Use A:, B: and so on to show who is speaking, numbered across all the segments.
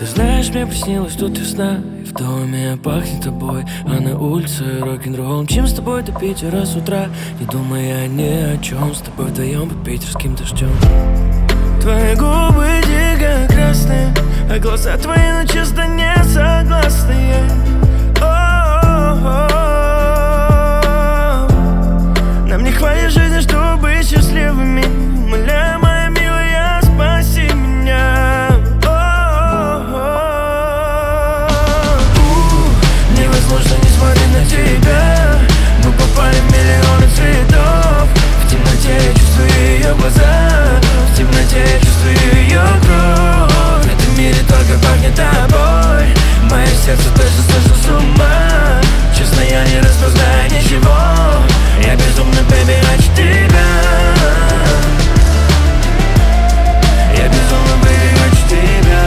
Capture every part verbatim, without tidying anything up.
A: знаешь, мне приснилось тут весна, и в доме пахнет тобой, а на улице рок-н-ролл. Чем с тобой до Питера с утра, не думая ни о чем, с тобой вдвоем под питерским дождем. Твои губы дико красные, а глаза твои, ну честно, не согласные. Нам не хватит жизни, чтобы быть счастливыми. Умоляю, моя милая, спаси меня. Невозможно не смотреть на тебя. Мы попали в миллионы цветов. В темноте я чувствую ее глаза, в темноте я чувствую ее кровь. В этом мире только пахнет тобой. Мое сердце точно сошло с ума. Честно, я не распознаю ничего. Я безумно, baby, хочу тебя. Я безумно, baby, хочу тебя.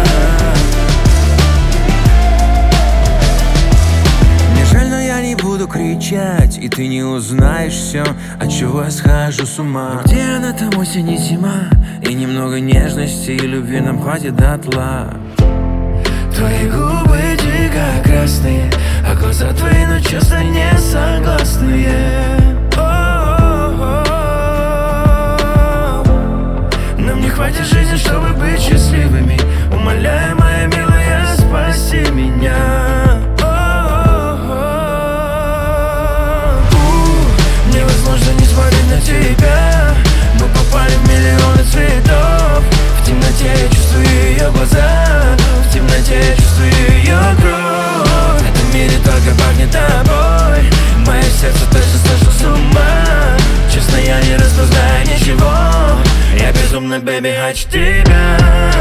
B: Мне жаль, но я не буду кричать, и ты не узнаешь все, от чего я схожу с ума. Но где она, там осень и зима, и немного нежности и любви нам хватит дотла.
A: Твои губы дико красные, а глаза твои, ну честно, не согласные. Нам не хватит жизни, чтобы быть счастливыми. Умоляю, моя милая, спаси меня. Невозможно не смотреть на тебя. Мы попали в миллионы цветов. В темноте я чувствую ее глаза, в темноте я чувствую ее кровь. В этом мире только пахнет тобой. Мое сердце точно сошло с ума. Честно, я не распознаю ничего. Я безумно, baby, хочу тебя.